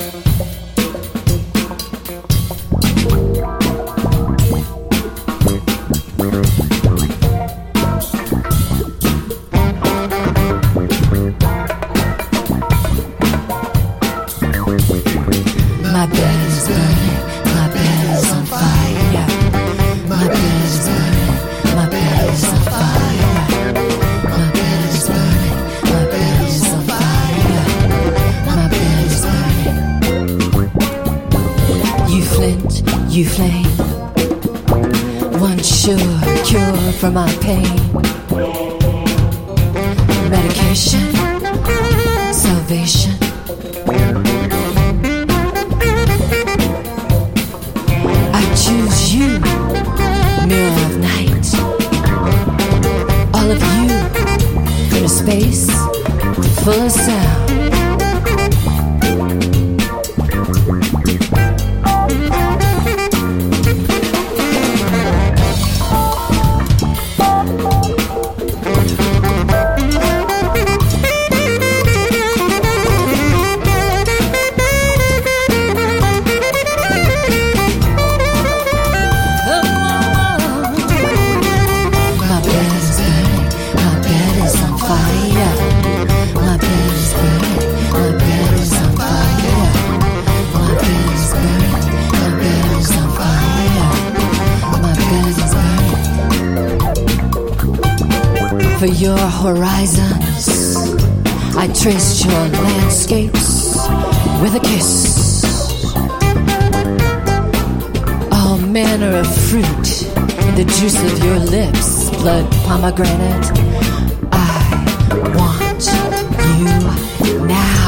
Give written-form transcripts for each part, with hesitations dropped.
My bed is burning, my bed is on fire. My bed is burning, my bed is on fire. My bed is burning, my bed is on fire. My bed is burning. You flint, you flame, one sure cure for my pain. Medication, salvation. Choose you, mirror of night. All of you in a space full of sound. For your horizons, I traced your landscapes with a kiss. All manner of fruit, the juice of your lips, blood pomegranate. I want you now.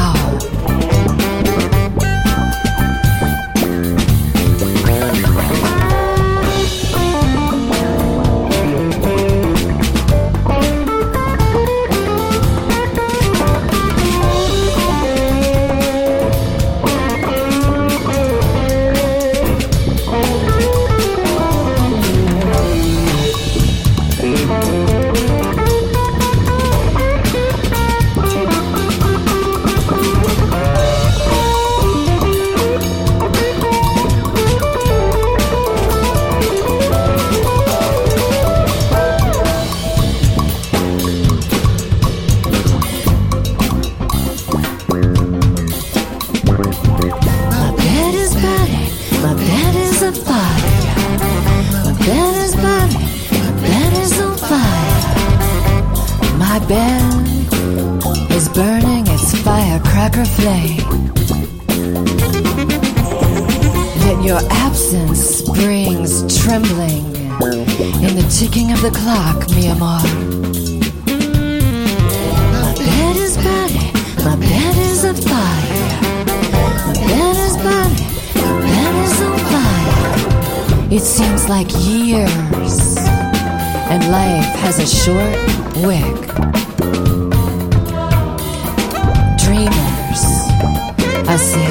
My bed is burning its firecracker flame. Yet your absence brings trembling in the ticking of the clock, mi amor. My bed is burning, my bed is on fire. My bed is burning, my bed is on fire. It seems like years, and life has a short wick. Dreamers, I say,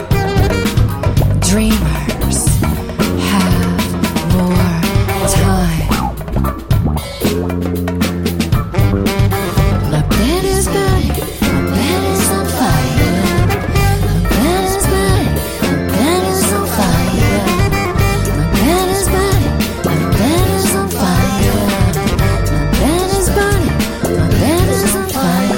dreamers have more time. My bed is burning, my bed is on fire. My bed is burning, my bed is on fire. My bed is burning, my bed is on fire. My bed is burning, my bed is on fire.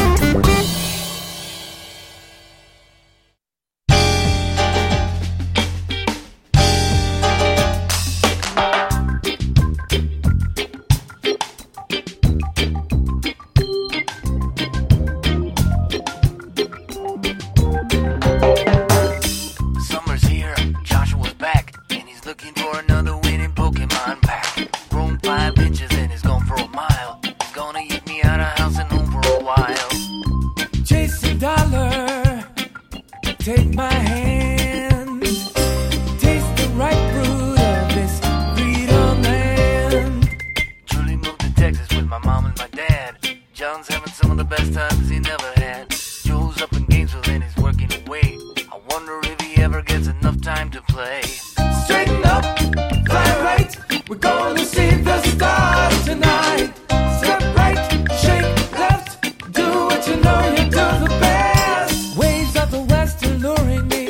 Summer's here, Joshua's back, and he's looking for another winning Pokemon pack. Grown 5 inches and he's gone for a mile. He's gonna eat me out of house and home for a while. Chase a dollar, take my hand, taste the ripe fruit of this freedom land. Julie moved to Texas with my mom and my dad. John's having some of the best times he never had. Joe's up in Gainesville and he's working away. I wonder if he ever gets enough time to play. Straighten up, fly right, we're gonna see the stars tonight. Step right, shake left, do what you know you do the best. Waves of the west alluring me,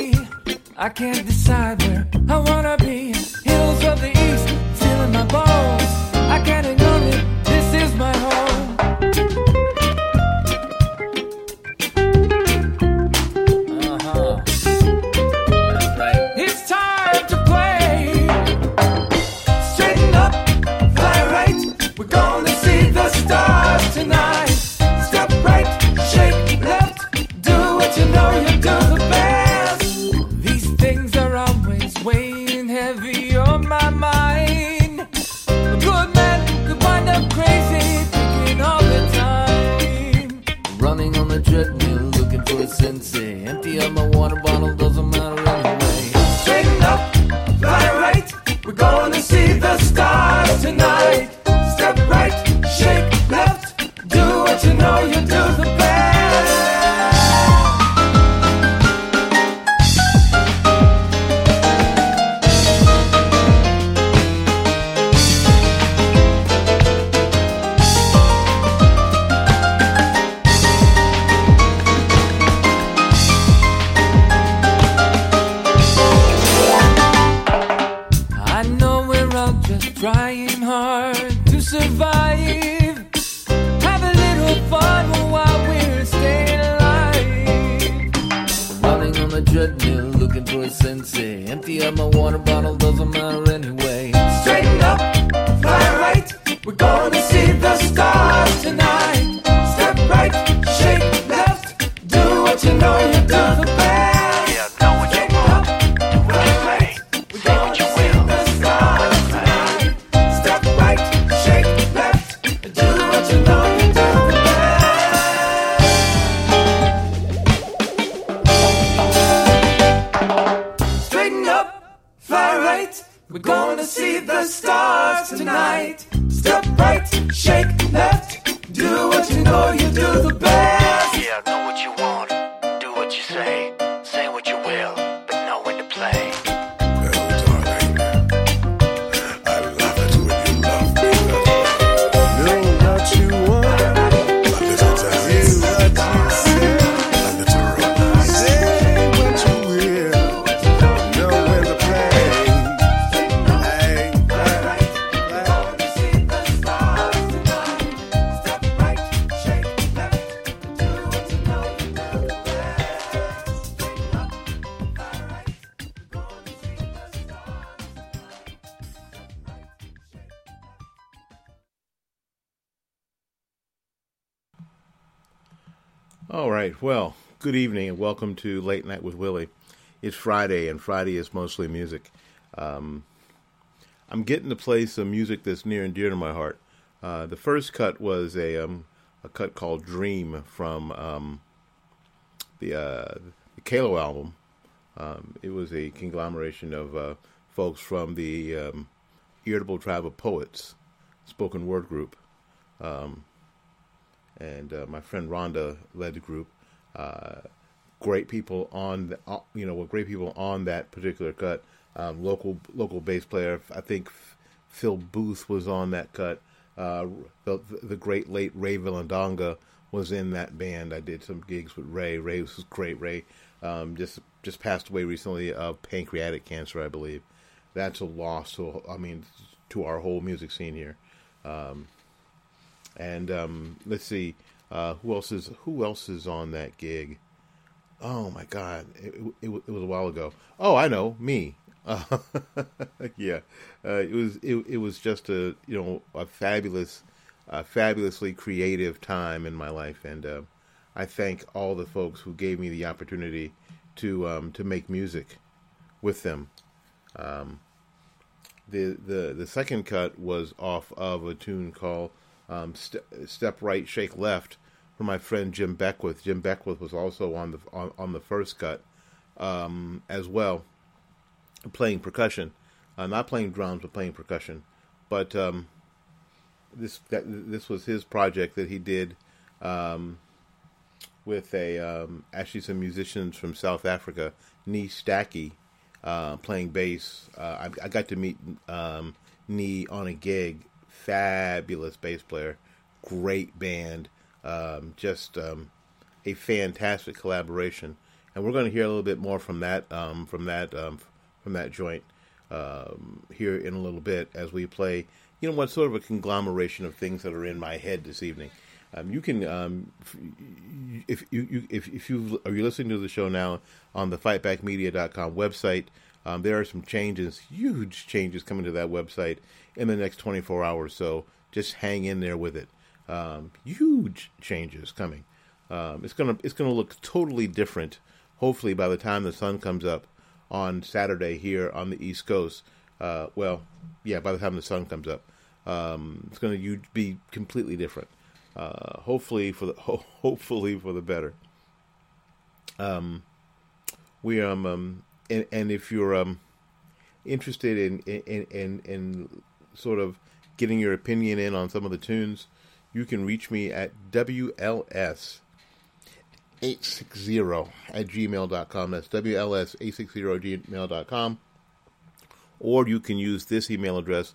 with Sensei. Empty out my water bottle, doesn't matter anyway. Straighten up, fly right. We're gonna see the stars tonight. Step right, shake left. Do what you know you do the best. Yeah, know what you want, do what you say, say what you will. The stars tonight. Step right, shake left. Do what you know you do the best. Straighten up, fly right. We're gonna see the stars tonight. Step right, shake left. Do what you know you do the best. Yeah, know what you want, do what you say what you will, but know when to play. Well, darling, I love it when you love me. Know what you want, a little time, do what you say, a little romance. Say what you will, know when to play. Hey, We're gonna see the stars tonight. Step right, shake left. Do what you know you do the best. Straighten up, fly right. We're gonna see the stars tonight. Step right, shake left. All right. Well, good evening and welcome to Late Night with Willie. It's Friday, and Friday is mostly music. I'm getting to play some music that's near and dear to my heart. The first cut was a cut called "Dream" from the Kalo album. It was a conglomeration of folks from the Irritable Tribe of Poets spoken word group. And my friend Rhonda led the group. Great people on, great people on that particular cut. Local bass player, I think Phil Booth was on that cut. The great late Ray Villandonga was in that band. I did some gigs with Ray. Ray was great. Ray just passed away recently of pancreatic cancer, I believe. That's a loss to our whole music scene here. And let's see, who else is on that gig? Oh my God, it was a while ago. Oh, I know, me. Yeah, it was just a fabulously creative time in my life, and I thank all the folks who gave me the opportunity to make music with them. The second cut was off of a tune called Step Right, Shake Left from my friend Jim Beckwith. Jim Beckwith was also on the first cut as well, playing percussion, not playing drums but playing percussion. But this was his project that he did with actually some musicians from South Africa, Nee Stacky, playing bass. I got to meet Nee on a gig. Fabulous bass player, great band, just a fantastic collaboration. And we're going to hear a little bit more from that joint here in a little bit as we play. What's sort of a conglomeration of things that are in my head this evening. You can, if you are listening to the show now on the fightbackmedia.com website, there are some changes, huge changes coming to that website in the next 24 hours. So just hang in there with it. Huge changes coming. It's gonna look totally different. Hopefully by the time the sun comes up on Saturday here on the East Coast. By the time the sun comes up, it's going to be completely different. Hopefully for the better. And if you're interested in sort of getting your opinion in on some of the tunes, you can reach me at WLS860@gmail.com. That's WLS860@gmail.com. Or you can use this email address,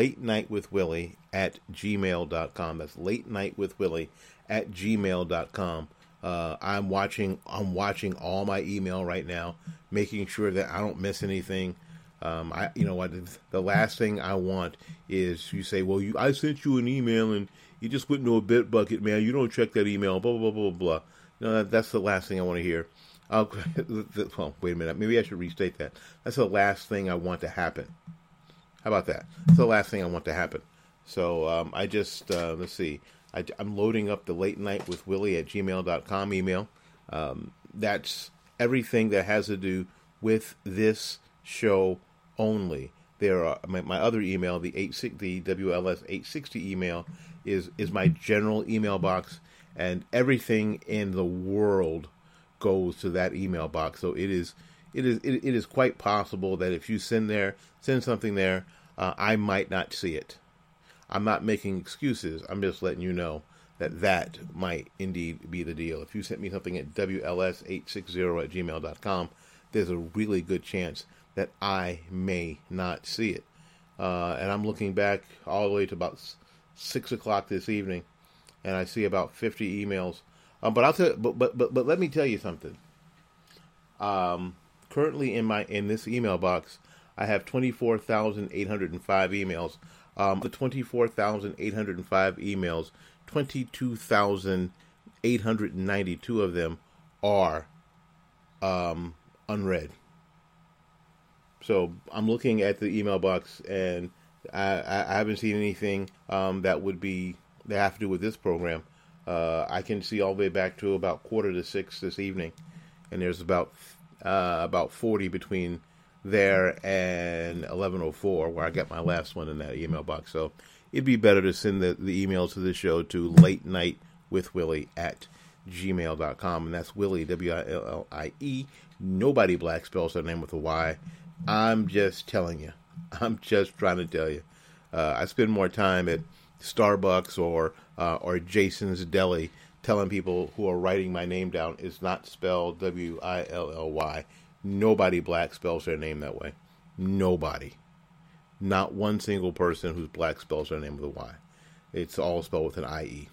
latenightwithwillie@gmail.com. That's latenightwithwillie@gmail.com. I'm watching all my email right now, making sure that I don't miss anything. The last thing I want is you say, well, I sent you an email and you just went into a bit bucket, man. You don't check that email, blah, blah, blah, blah, blah. No, that's the last thing I want to hear. Well, wait a minute. Maybe I should restate that. That's the last thing I want to happen. How about that? That's the last thing I want to happen. So I just, let's see. I'm loading up the late night with Willie at gmail.com email. That's everything that has to do with this show only. There are my other email, the WLS 860 email is my general email box, and everything in the world goes to that email box. So it is quite possible that if you send something there, I might not see it. I'm not making excuses. I'm just letting you know that might indeed be the deal. If you sent me something at WLS860 at gmail.com, there's a really good chance that I may not see it. And I'm looking back all the way to about 6 o'clock this evening, and I see about 50 emails. But I'll tell. But let me tell you something. Currently in this email box, I have 24,805 emails. The 24,805 emails, 22,892 of them are unread. So I'm looking at the email box, and I haven't seen anything that have to do with this program. I can see all the way back to about 5:45 this evening, and there's about 40 between there and 11:04, where I got my last one in that email box. So it'd be better to send the emails to the show to late night with Willie at gmail.com, and that's Willie, Willie. Nobody black spells their name with a Y. I'm just telling you. I'm just trying to tell you. I spend more time at Starbucks or Jason's Deli telling people who are writing my name down it's not spelled Willy. Nobody black spells their name that way. Nobody. Not one single person who's black spells their name with a Y. It's all spelled with an IE.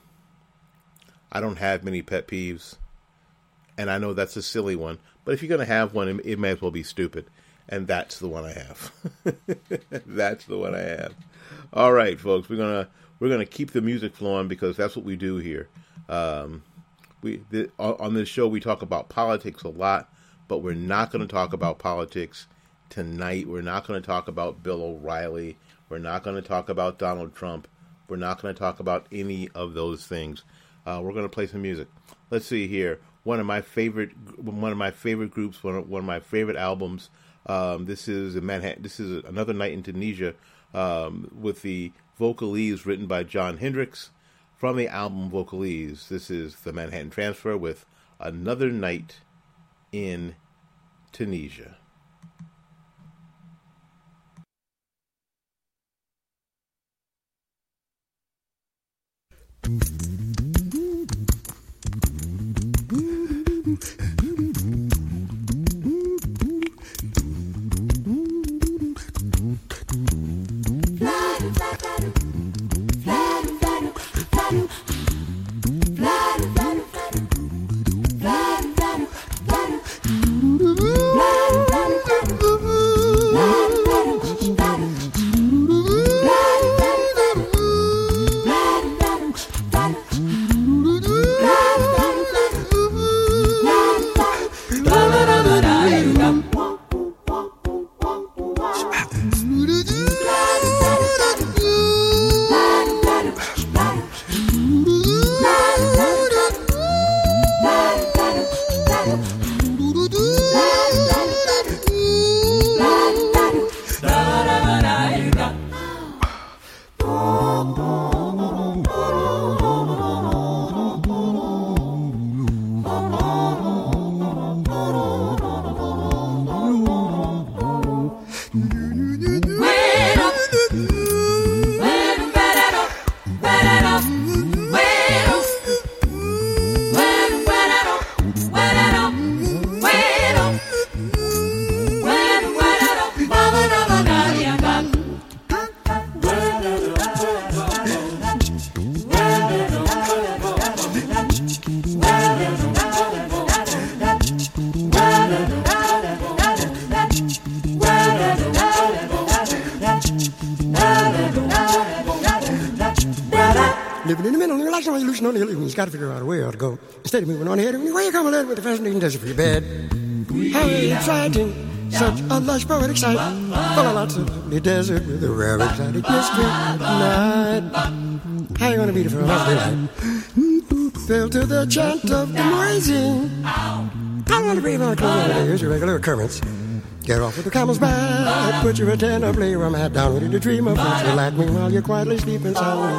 I don't have many pet peeves, and I know that's a silly one, but if you're going to have one, it may as well be stupid. And that's the one I have. That's the one I have. All right, folks, we're gonna keep the music flowing because that's what we do here. On this show, we talk about politics a lot, but we're not going to talk about politics tonight. We're not going to talk about Bill O'Reilly. We're not going to talk about Donald Trump. We're not going to talk about any of those things. We're going to play some music. Let's see here. One of my favorite groups. One of my favorite albums. This is Manhattan. This is Another Night in Tunisia, with the Vocalese written by Jon Hendricks from the album Vocalese. This is the Manhattan Transfer with Another Night in Tunisia. Living in the middle, and you're like somebody loose on the hill. You've got to figure out a way to go. Instead of moving on ahead, where you come along with the fascinating desert for your bed. How exciting, such a lush, poetic sight. Full of lots of lovely desert with a rare, exotic mystery night. How you gonna beat it for a lovely night? Fell to the chant of the noisy. I want to breathe on a close. Here's your regular occurrence. Get off with the camel's back. Put your antenna, play where I'm at. Down with you to dream of what you'll me while you're quietly sleeping soundly.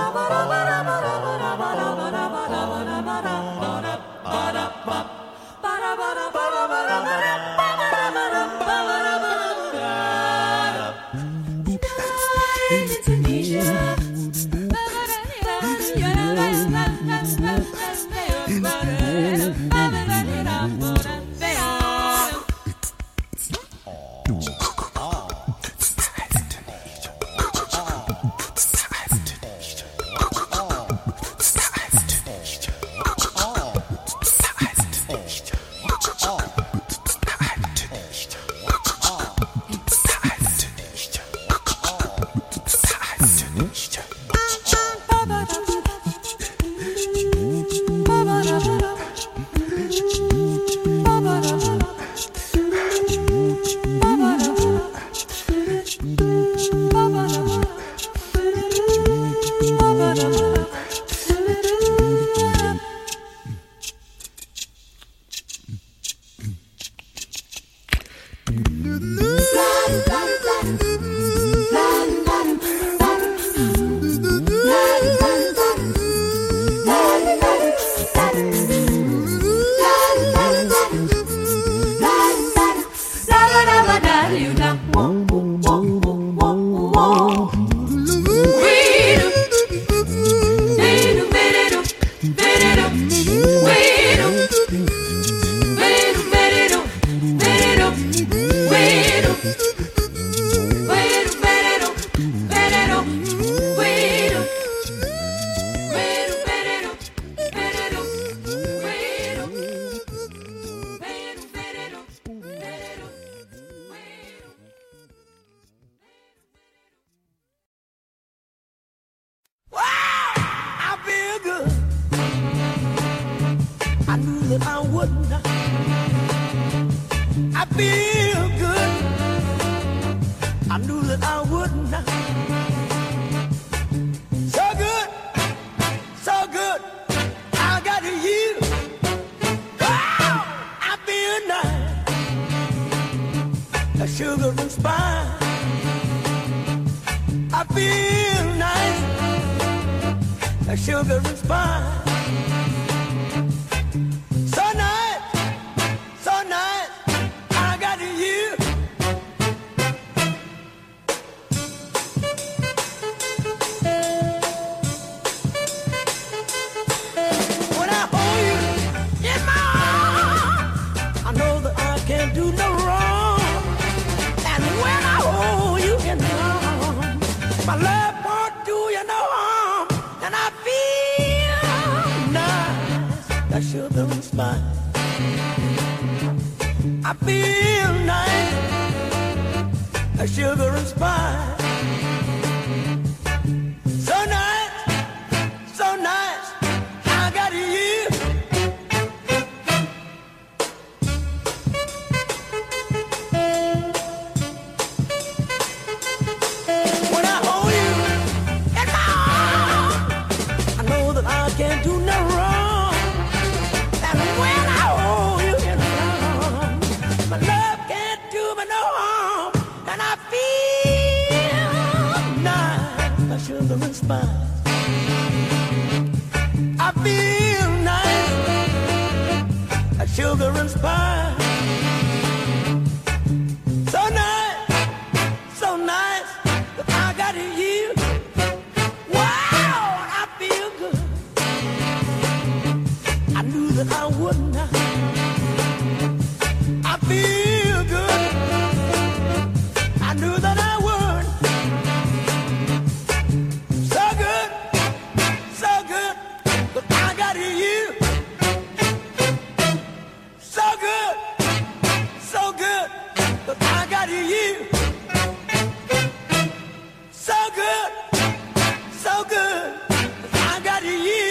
So good, I got you.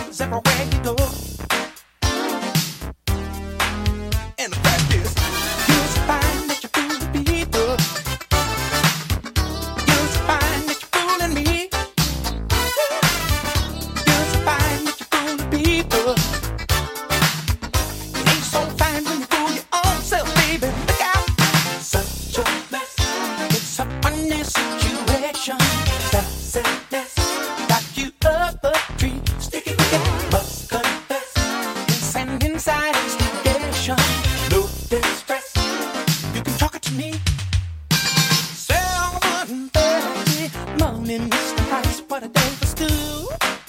friends everywhere you go. And the fact is, you'll find that you're fooling people. You'll find that you're fooling me. You'll find that you're fooling people. It ain't so fine when you fool your own self, baby. Look out. Such a mess. It's a funny situation. Success got you up a tree. Sticky wicket, must confess. Inside inside instigation. No distress. You can talk it to me. 7:30 morning, Mr. Price, what a day for school.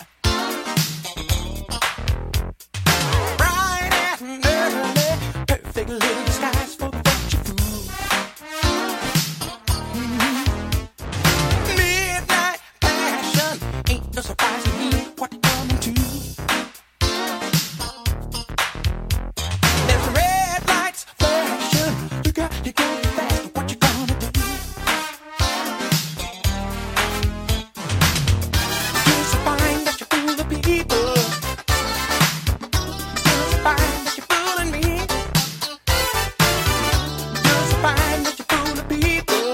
Bright and early, perfect little disguise for the future fool. Midnight passion, ain't no surprise to me what you're coming to. There's red lights flashing, you got to go fast, what you gonna do? You'll find that you fool the people. You'll find that you're fooling me. You'll find that you fool the people.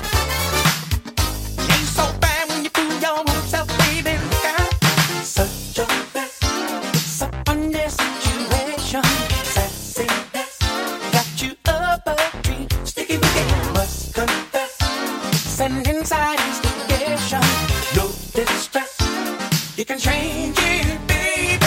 Ain't so bad when you fool your own self, baby. Look out. Such a mess. It's a funny situation. Sassiness got you up a tree. Sticky wicket, must confess. It's an inside instigation. No distress. You can change it, baby.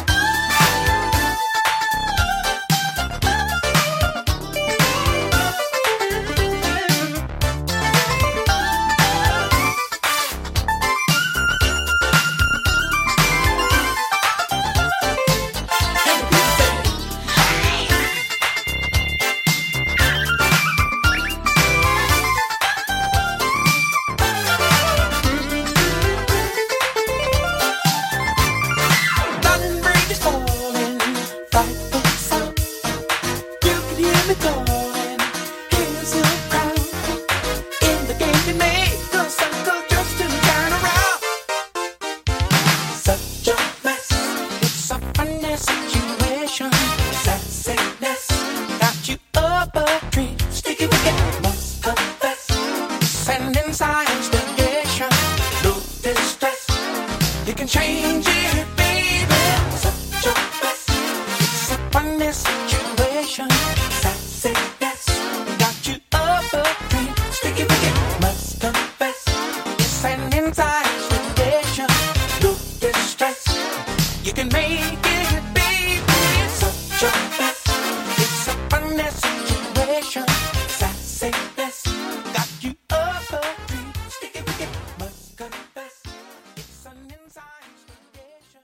London Bridge is falling, frightful sound. You can hear me calling, here's your crown. In the game you made, the circle just to turn around. Such a mess, it's a funny situation. Sassiness got you up a tree. Sticky wicket, must confess. It's an inside instigation. No distress. You can change it, baby. Such a mess. It's a funny situation. Sassiness got you up a tree. Sticky wicket, must confess. It's an inside investigation. No distress. You can make it, baby. Such a mess. It's a funny situation. Sassiness got you up a tree. Sticky wicket, must confess. It's an inside investigation.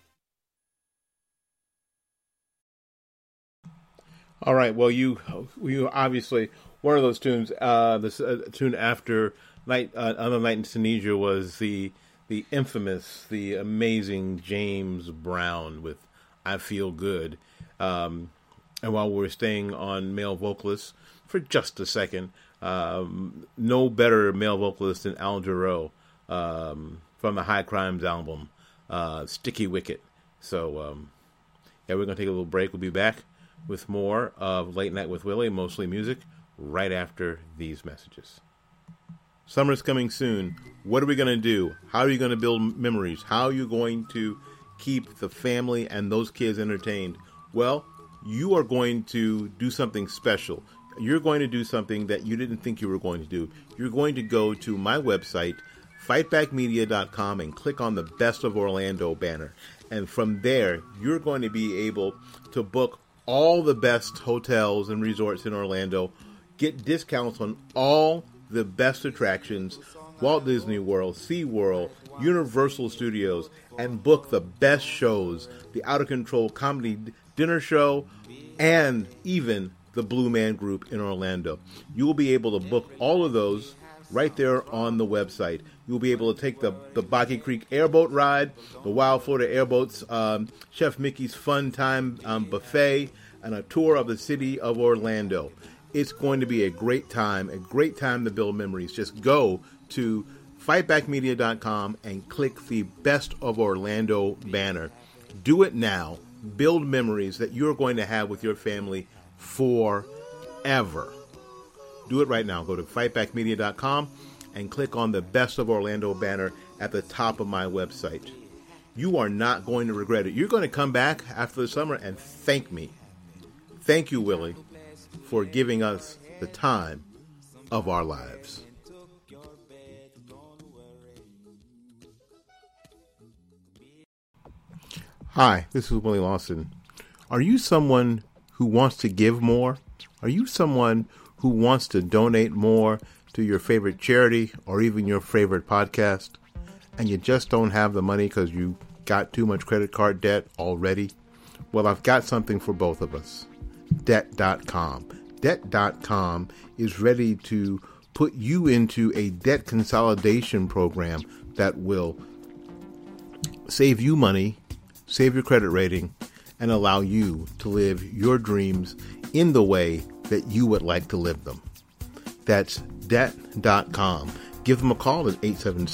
All right. Well, you obviously one of those tunes. This tune after night, Another Night in Tunisia was the infamous, the amazing James Brown with "I Feel Good." And while we're staying on male vocalists for just a second, no better male vocalist than Al Jarreau from the High Crimes album, "Sticky Wicket." So, yeah, we're going to take a little break. We'll be back with more of Late Night with Willie, mostly music, right after these messages. Summer's coming soon. What are we going to do? How are you going to build memories? How are you going to keep the family and those kids entertained? Well, you are going to do something special. You're going to do something that you didn't think you were going to do. You're going to go to my website, fightbackmedia.com, and click on the Best of Orlando banner. And from there, you're going to be able to book all the best hotels and resorts in Orlando, get discounts on all the best attractions, Walt Disney World, SeaWorld, Universal Studios, and book the best shows, the Out of Control Comedy Dinner Show, and even the Blue Man Group in Orlando. You will be able to book all of those right there on the website. You'll be able to take the Boggy Creek airboat ride, the Wild Florida Airboats, Chef Mickey's Fun Time Buffet, and a tour of the city of Orlando. It's going to be a great time to build memories. Just go to fightbackmedia.com and click the Best of Orlando banner. Do it now. Build memories that you're going to have with your family forever. Do it right now. Go to fightbackmedia.com and click on the Best of Orlando banner at the top of my website. You are not going to regret it. You're going to come back after the summer and thank me. Thank you, Willie, for giving us the time of our lives. Hi, this is Willie Lawson. Are you someone who wants to give more? Are you someone who wants to donate more to your favorite charity or even your favorite podcast, and you just don't have the money because you got too much credit card debt already? Well, I've got something for both of us. Debt.com. Debt.com is ready to put you into a debt consolidation program that will save you money, save your credit rating, and allow you to live your dreams in the way that you would like to live them. That's Debt.com. Give them a call at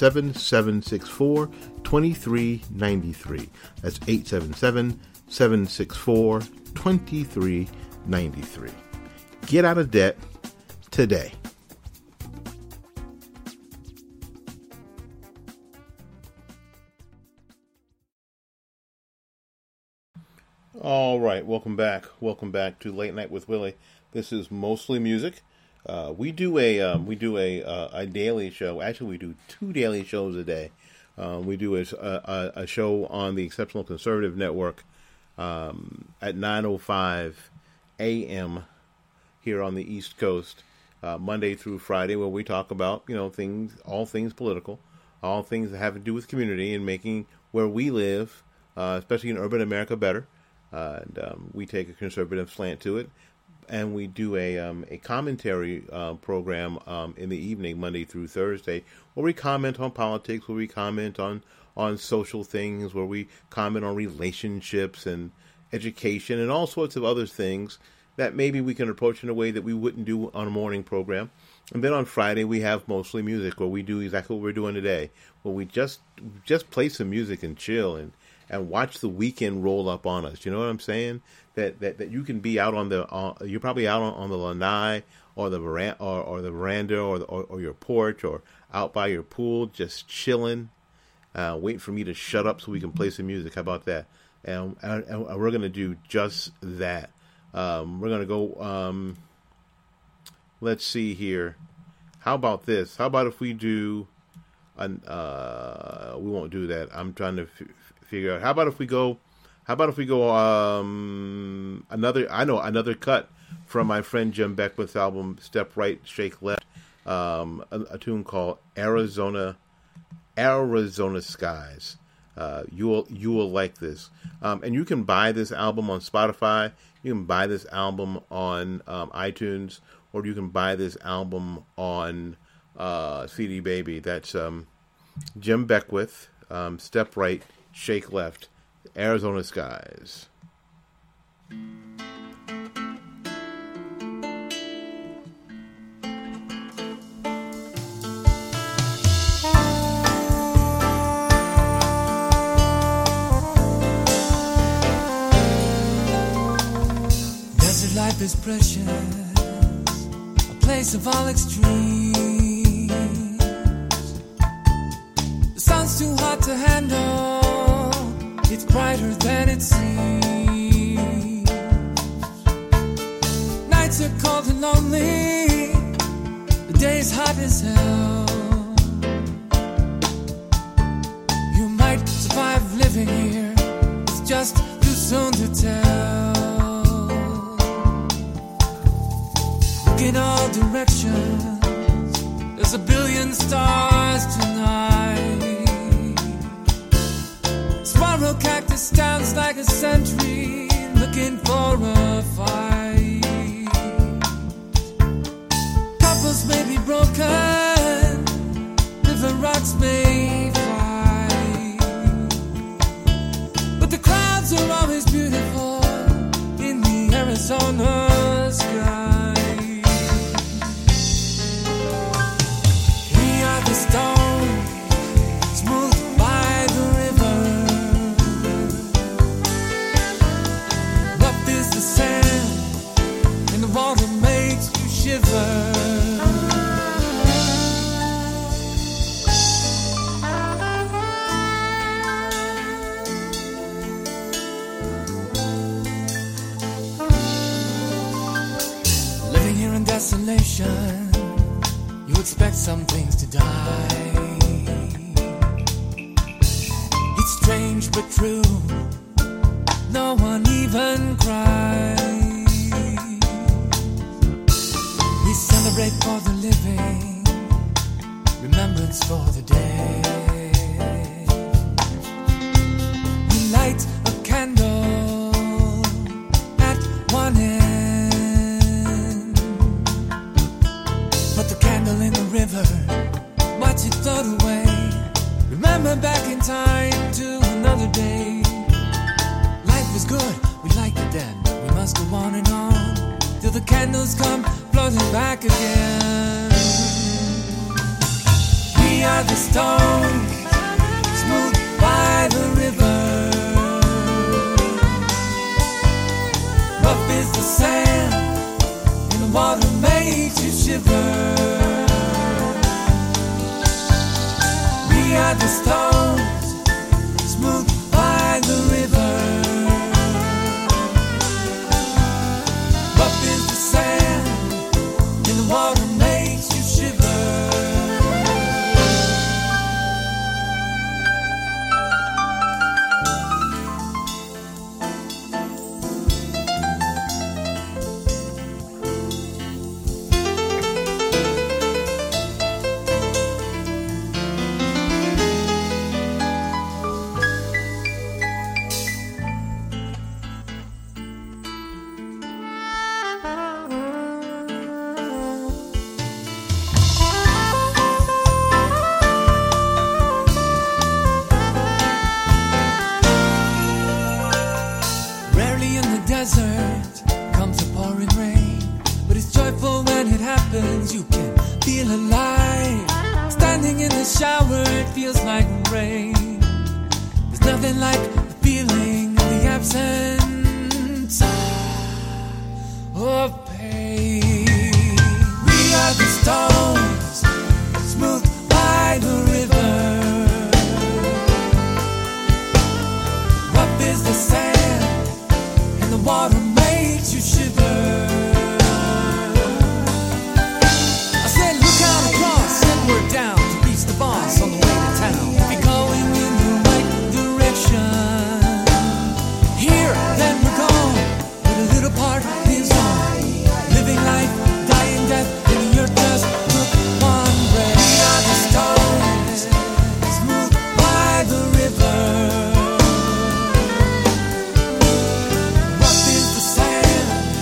877-764-2393. That's 877-764-2393. Get out of debt today. All right, welcome back. Welcome back to Late Night with Willie. This is mostly music. We do a daily show. Actually, we do 2 daily shows a day. We do a show on the Exceptional Conservative Network at 9:05 a.m. here on the East Coast, Monday through Friday, where we talk about all things political, all things that have to do with community and making where we live, especially in urban America, better. And we take a conservative slant to it, and we do a commentary program in the evening, Monday through Thursday, where we comment on politics, where we comment on social things, where we comment on relationships and education and all sorts of other things that maybe we can approach in a way that we wouldn't do on a morning program. And then on Friday we have mostly music, where we do exactly what we're doing today, where we just play some music and chill and watch the weekend roll up on us. You know what I'm saying? That you can be out on you're probably out on the lanai or the veranda or your porch or out by your pool, just chilling, waiting for me to shut up so we can play some music. How about that? And we're going to do just that. We're going to go, let's see here. How about this? How about if we do, we won't do that. I'm trying to figure out. How about if we go another cut from my friend Jim Beckwith's album Step Right, Shake Left, a tune called Arizona Skies. You will like this. And you can buy this album on Spotify, you can buy this album on iTunes, or you can buy this album on CD Baby. That's Jim Beckwith, Step Right, Shake Left, Arizona Skies. Desert life is precious, a place of all extremes. The sun's too hot to handle, it's brighter than it seems. Nights are cold and lonely, the day's hot as hell. You might survive living here, it's just too soon to tell. Look in all directions, there's a billion stars tonight. Spiral cactus stands like a sentry, looking for a fight. Couples may be broken, river rocks may fly, but the clouds are always beautiful in the Arizona sky. We are the stone smoothed by the river. desolation, you expect some things to die. It's strange but true, no one even cries. We celebrate for the living, remembrance for the dead. We light a candle at one end, put the candle in the river, watch it float away. Remember back in time to another day. Life was good, we liked it then, but we must go on and on till the candles come floating back again. We are the stones, smooth by the river. Rough is the sand, and the water makes you shiver. We are the stones, smooth by the river. Rough is the sand, and the water makes you shiver. Rarely in the desert comes a pouring rain, but it's joyful when it happens. You can feel alive. Standing in the shower, it feels like rain. There's nothing like the feeling of the absence of pain. We are the stones, smooth by the river. Rough is the sand, and the water makes you shiver. I said look out across and we're down to reach the boss on the way to town. Be going in the right direction. Here, then we're gone, but a little part lives on. Living life, dying death, and the earth just took one breath. We are the stones, smooth by the river. Rough is the sand,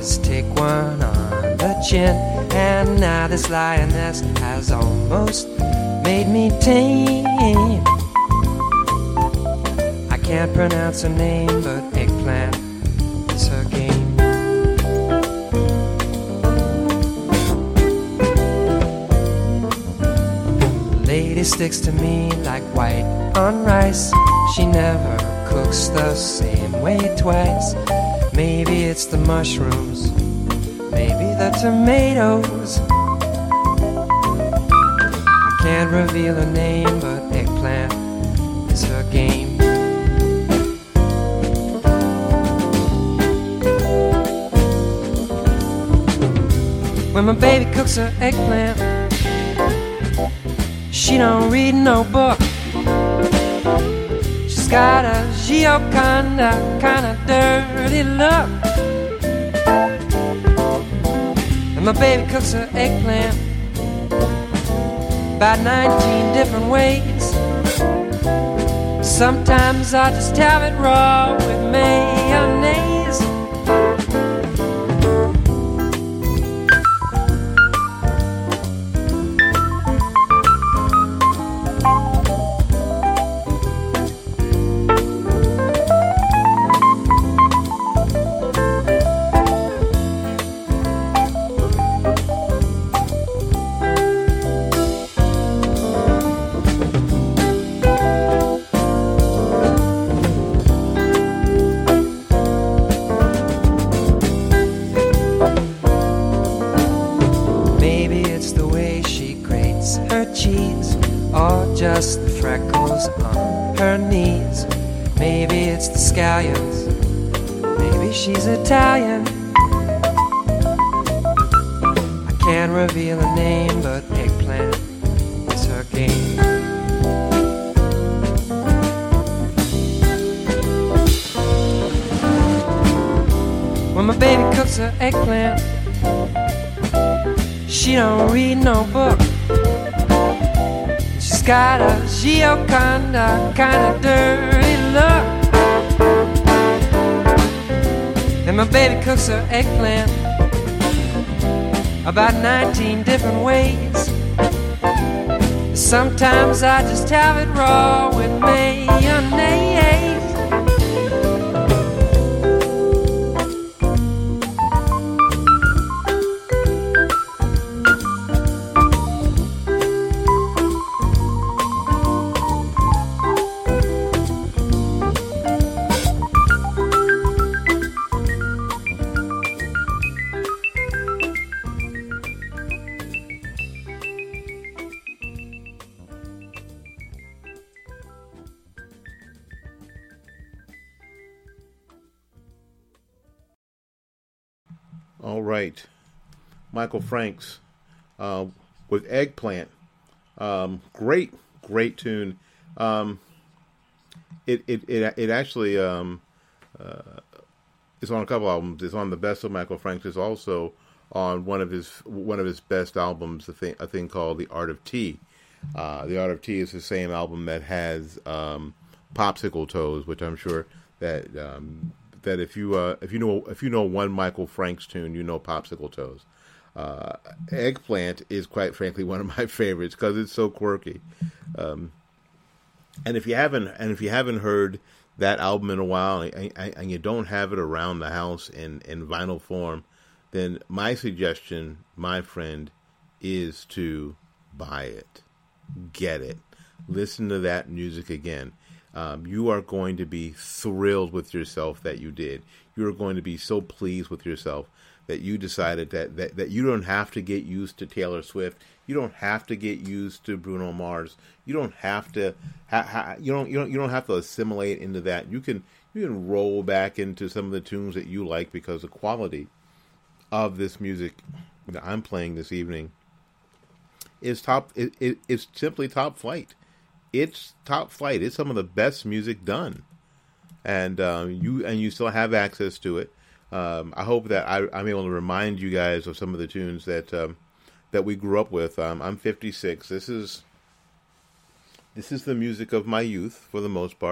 is take one on the chin. And now this lioness has almost made me tame. I can't pronounce her name, but eggplant is her game. The lady sticks to me like white on rice. She never cooks the same way twice. Maybe it's the mushrooms, maybe the tomatoes. I can't reveal her name, but eggplant is her game. When my baby cooks her eggplant, she don't read no book. She's got a Gioconda kind of dirty look. And my baby cooks her eggplant about 19 different ways. Sometimes I just have it raw with mayonnaise. Just the freckles on her knees. Maybe it's the scallions. Maybe she's Italian. I can't reveal her name, but eggplant is her game. When my baby cooks her eggplant, she don't read no book. She's got a Gioconda kind of dirty look. And my baby cooks her eggplant about 19 different ways. Sometimes I just have it raw with mayonnaise. All right, Michael Franks with Eggplant. Great tune. It actually is on a couple albums. It's on the best of Michael Franks. It's also on one of his best albums, a thing called The Art of Tea. The Art of Tea is the same album that has Popsicle Toes, which I'm sure that if you know one Michael Franks tune, you know Popsicle Toes. Eggplant is quite frankly one of my favorites because it's so quirky. And if you haven't heard that album in a while and you don't have it around the house in vinyl form, then my suggestion, my friend, is to buy it. Get it. Listen to that music again. You are going to be thrilled with yourself that you did. You are going to be so pleased with yourself that you decided that you don't have to get used to Taylor Swift. You don't have to get used to Bruno Mars. You don't have to you don't have to assimilate into that. You can roll back into some of the tunes that you like because the quality of this music that I'm playing this evening is it's simply top flight. It's top flight. It's some of the best music done, and you still have access to it. I hope that I'm able to remind you guys of some of the tunes that we grew up with. I'm 56. This is the music of my youth for the most part.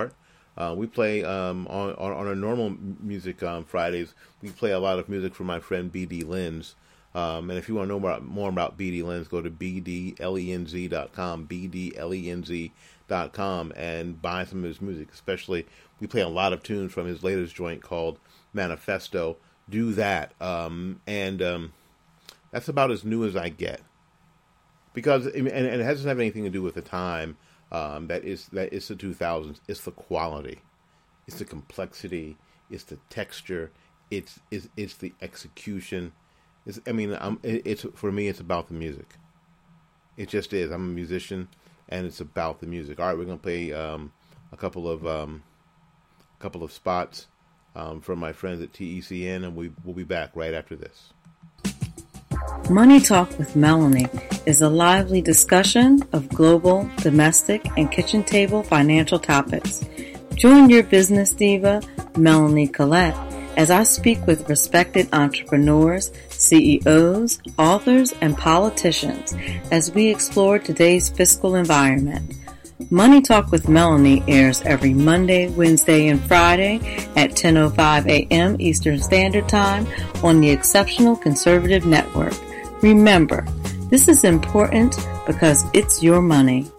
We play on our normal music Fridays. We play a lot of music from my friend BD Lenz. And if you want to know more about BD Lenz, go to bdlenz.com, bdlenz.com, and buy some of his music. Especially, we play a lot of tunes from his latest joint called Manifesto. Do that, and that's about as new as I get, because and it doesn't have anything to do with the time. That is the 2000s. It's the quality, it's the complexity, it's the texture, it's the execution. It's for me. It's about the music. It just is. I'm a musician, and it's about the music. All right, we're gonna play a couple of spots from my friends at TECN, and we'll be back right after this. Money Talk with Melanie is a lively discussion of global, domestic, and kitchen table financial topics. Join your business diva, Melanie Collette, as I speak with respected entrepreneurs, CEOs, authors, and politicians as we explore today's fiscal environment. Money Talk with Melanie airs every Monday, Wednesday, and Friday at 10:05 a.m. Eastern Standard Time on the Exceptional Conservative Network. Remember, this is important because it's your money.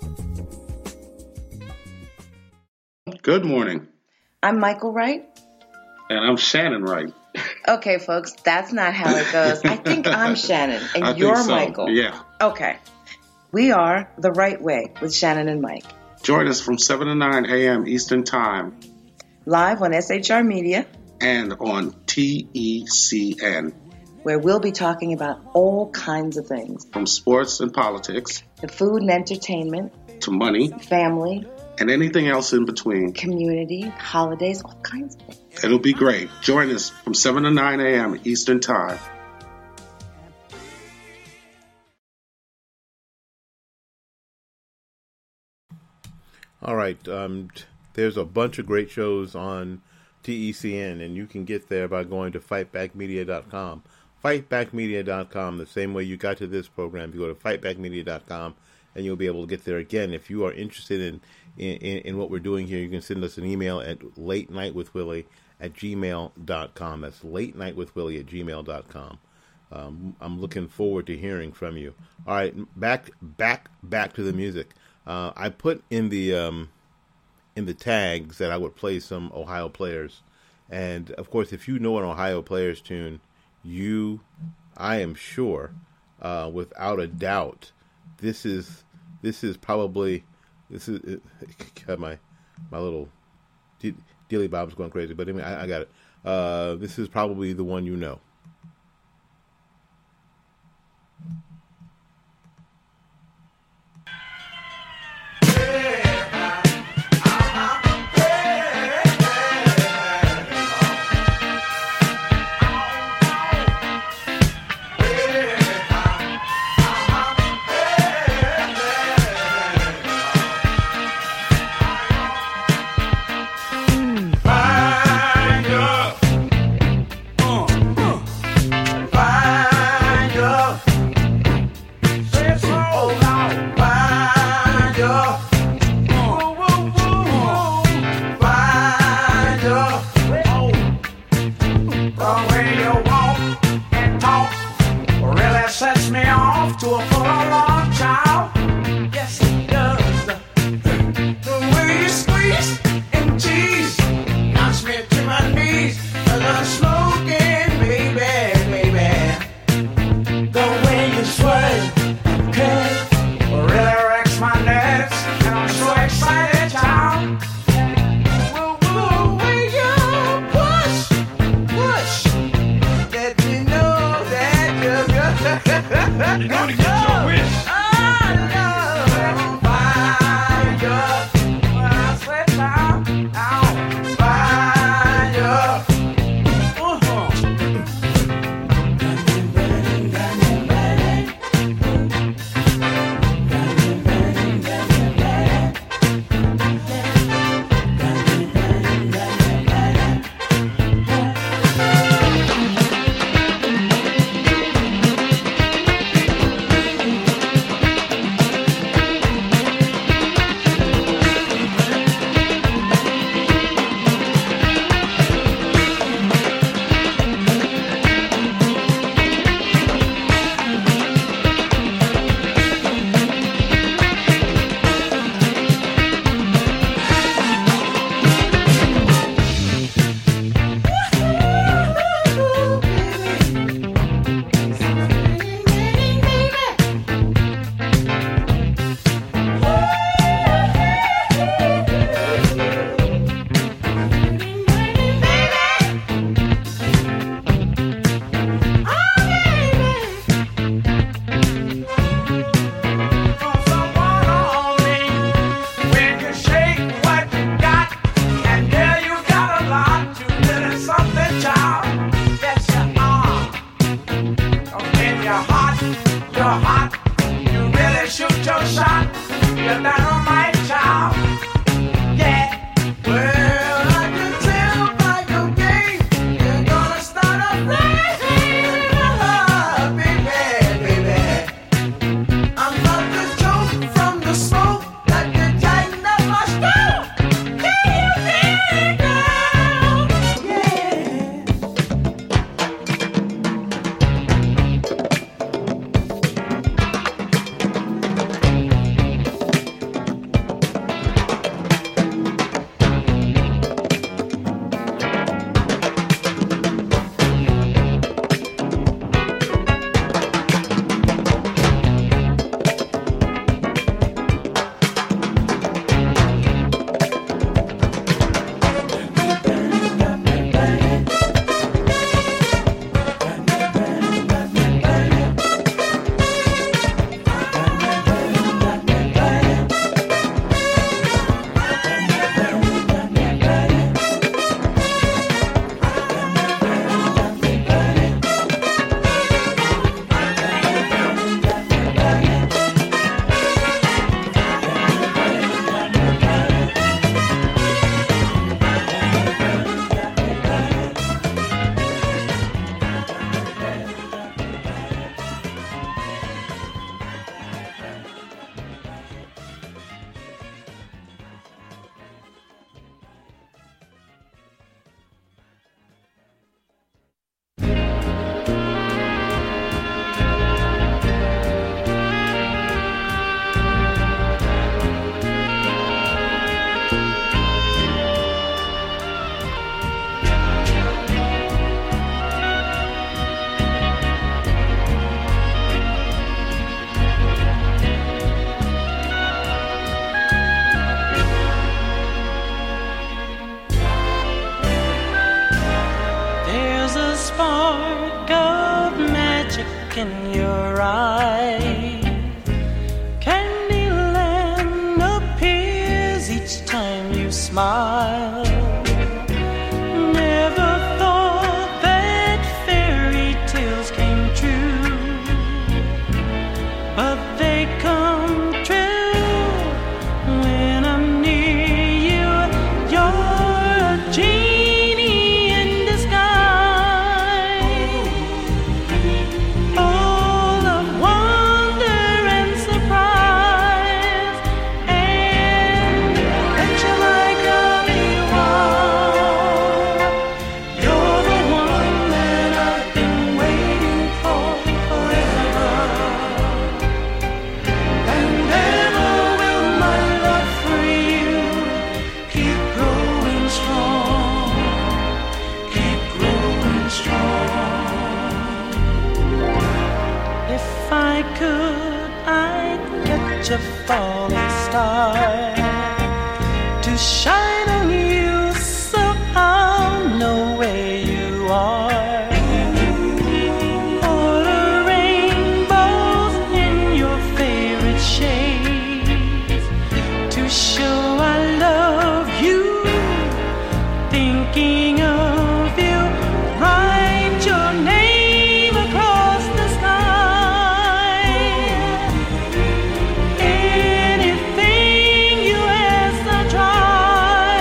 Good morning. I'm Michael Wright. And I'm Shannon Wright. Okay, folks, that's not how it goes. I think I'm Shannon, and I you're think so. Michael. Yeah. Okay. We are The Right Way with Shannon and Mike. Join us from 7 to 9 a.m. Eastern Time. Live on SHR Media. And on TECN. Where we'll be talking about all kinds of things. From sports and politics. To food and entertainment. To money. Family. And anything else in between. Community, holidays, all kinds of things. It'll be great. Join us from 7 to 9 a.m. Eastern Time. All right. There's a bunch of great shows on TECN, and you can get there by going to fightbackmedia.com. Fightbackmedia.com, the same way you got to this program. You go to fightbackmedia.com, and you'll be able to get there again. If you are interested in what we're doing here, you can send us an email at latenightwithwillie@gmail.com. That's latenightwithwillie@gmail.com. I'm looking forward to hearing from you. All right, back to the music. I put in the tags that I would play some Ohio players, and of course, if you know an Ohio players tune, I am sure, without a doubt, this is probably my little Dilly Bob's going crazy, but anyway, I got it. This is probably the one you know. you're hot, you really shoot your shot, you're dynamite child, yeah. Well, I can tell by your game, you're gonna start a flame, baby. I'm not the joke from the smoke that you tighten up my stove. Yeah, There's a spark of magic in your eye. Candyland appears each time you smile. Never thought that fairy tales came true, but they come true when I'm near you. You're a genie in disguise, full of wonder and surprise, and bet you like I'll you're the one that I've been waiting for forever, and ever will my love for you keep growing strong, keep growing strong. If I could, I'd catch a falling star to shine on you so I'll know where you are. Order rainbows in your favorite shades to show I love you. Thinking of you, write your name across the sky. Anything you ask, I try.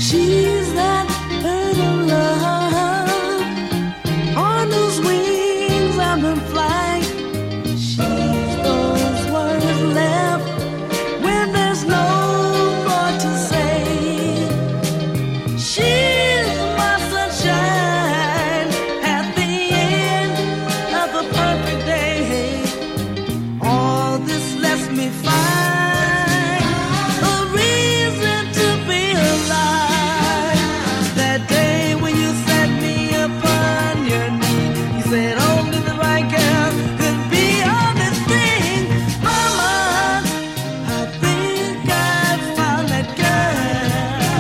She's that bird of love on those wings I've been flying. She's those words left when there's no more to say. She's my sunshine at the end of a perfect day. All this lets me find a reason to be alive. That day when you set me upon your knee, you said only the right girl could be on this thing. Mama, I think I found that girl.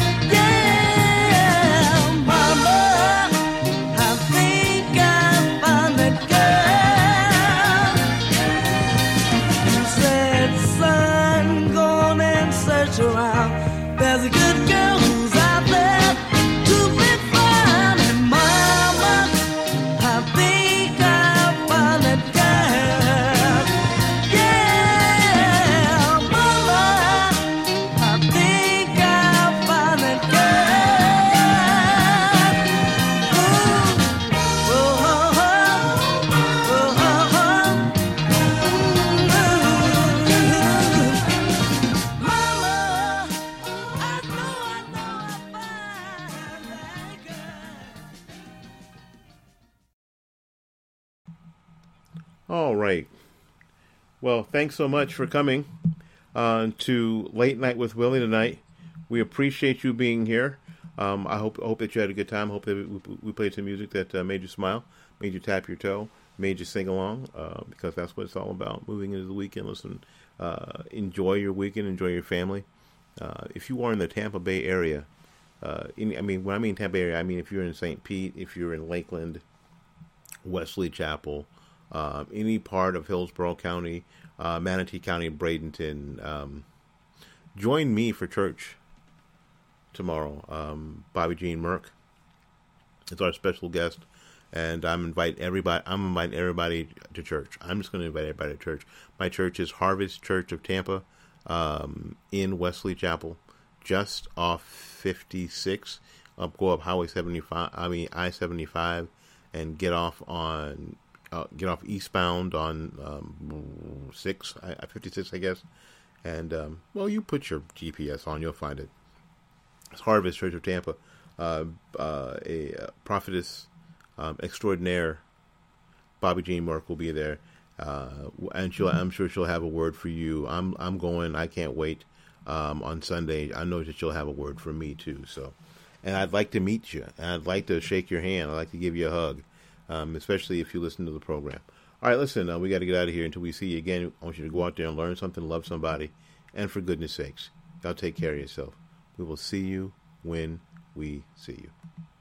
Yeah, Mama, I think I found that girl. You said, son, go on and search around. There's a good girl who's out there to be found. And Mama, I think I found that girl. Yeah, Mama, I think I found that girl. Ooh, oh, oh, oh, oh, oh, Mama, I know I found that girl. All right. Well, thanks so much for coming to Late Night with Willie tonight. We appreciate you being here. I hope that you had a good time. Hope that we played some music that made you smile, made you tap your toe, made you sing along, because that's what it's all about. Moving into the weekend, listen, enjoy your weekend, enjoy your family. If you are in the Tampa Bay area, when I mean Tampa Bay area, I mean if you're in St. Pete, if you're in Lakeland, Wesley Chapel, any part of Hillsborough County, Manatee County, Bradenton, join me for church tomorrow. Bobby Jean Merck is our special guest, and I'm inviting everybody to church. I'm just going to invite everybody to church. My church is Harvest Church of Tampa, in Wesley Chapel, just off 56. Go up Highway 75. I-75, and get off eastbound on 56, I guess. And you put your GPS on, you'll find it. It's Harvest Church of Tampa. A prophetess extraordinaire, Bobby Jean Merck, will be there, and I'm sure she'll have a word for you. I'm going. I can't wait. On Sunday, I know that she'll have a word for me too. So, and I'd like to meet you, and I'd like to shake your hand. I'd like to give you a hug, especially if you listen to the program. All right, listen. We got to get out of here until we see you again. I want you to go out there and learn something, love somebody, and for goodness sakes, y'all take care of yourself. We will see you when we see you.